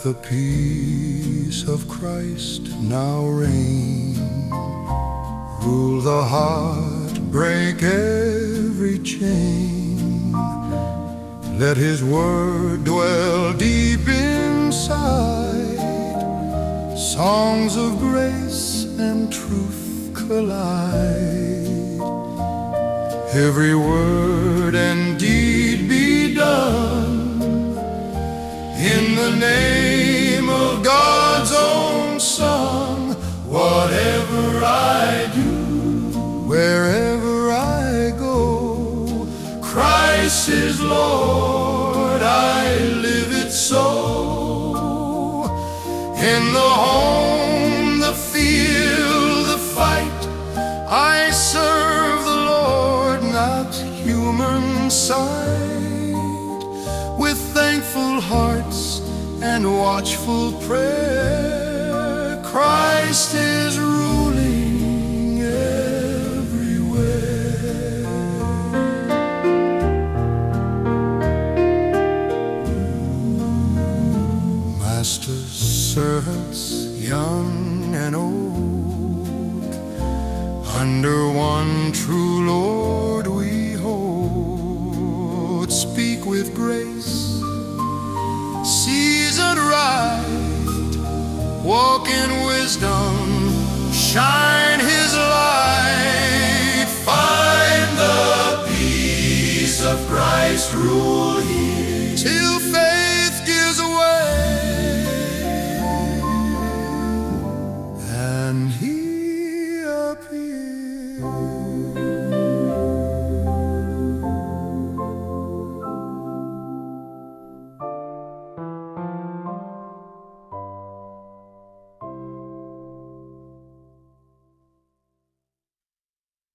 Let the peace of Christ now reign, rule the heart, break every chain. Let His word dwell deep inside, songs of grace and truth collide. Every word and deed be done in the name of God's own Son. Whatever I do, wherever I go, Christ is Lord, I live it so. In the home, the field, the fight, I serve the Lord, not human sight. With thankful hearts and watchful prayer, Christ is ruling everywhere. Masters, servants, young and old, under one true Lord we hold. Speak with grace, seasoned right, walk in wisdom, shine His light. Find the peace of Christ, rule